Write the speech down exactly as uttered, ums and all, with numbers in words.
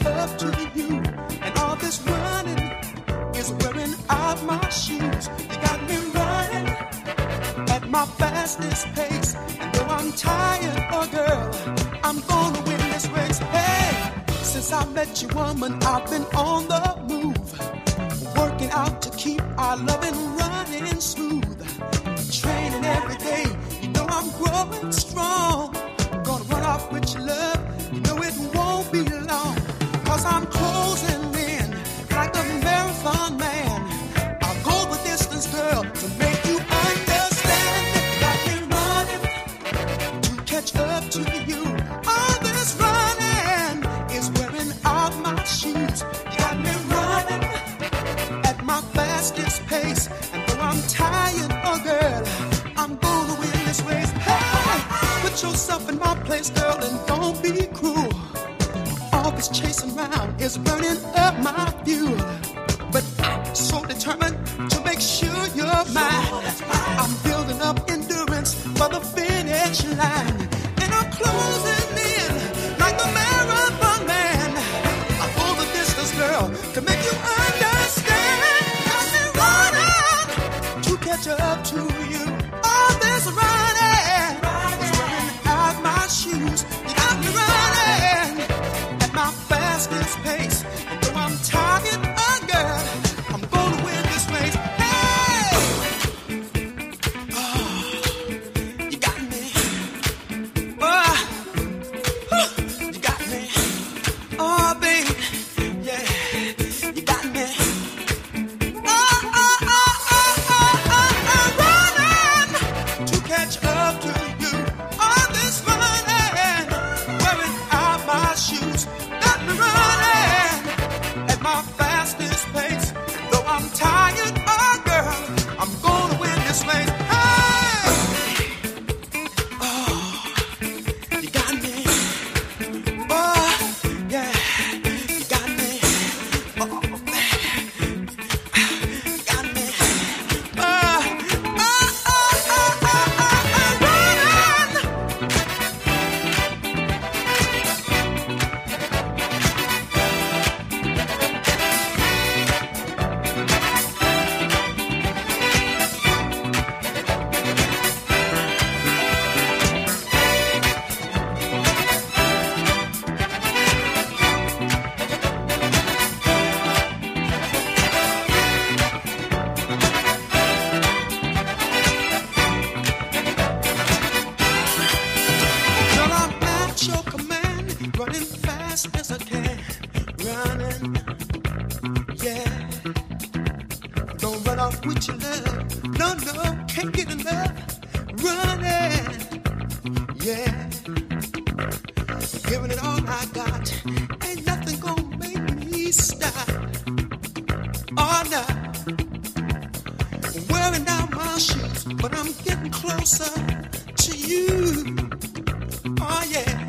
up to you. And all this running is wearing out my shoes. You got me running at my fastest pace. And though I'm tired, oh girl, I'm gonna win this race. Hey, since I met you, woman, I've been on the move, working out to keep our loving running smooth. Training every day, you know I'm growing strong. Gonna run off with your love, you know it won't be long. Cause I'm closing in like a marathon man. I'll go the distance, girl, to make you understand. Got me running to catch up to you. All this running is wearing out my shoes. You got me running at my fastest pace. And though I'm tired, oh girl, I'm gonna win this race. Hey, put yourself in my place, girl, and don't be cruel. All this chasing around is burning up my fuel. But I'm so determined to make sure you're mine. I'm building up endurance for the finish line. And I'm closing in like a marathon man. I'll go the distance, girl, to make you understand. I'm running to catch up to you. All this running is wearing out my shoes. You got me running at my fastest pace. And though I'm tired, oh girl, I'm gonna win this race. Hey! Oh, you got me. Oh, you got me. Oh, baby, yeah, you got me. Oh, oh, oh, oh, oh, oh, oh, running to catch up to you. All this running, wearing out my shoes. Got me running at my fastest pace. Though I'm tired, oh girl, I'm gonna win this race. Hey! Oh, you got me. Oh, yeah, you got me. Oh, you got me. Oh, oh, oh, oh, oh, oh, running. Girl, I'm at your command, running fast as I can. Running, yeah. Don't run off with your love. No, no, can't get enough. Running, yeah. Giving it all I got. Ain't nothing gonna make me stop. Oh, no. Wearing down my shoes, but I'm getting closer to you. Oh, yeah.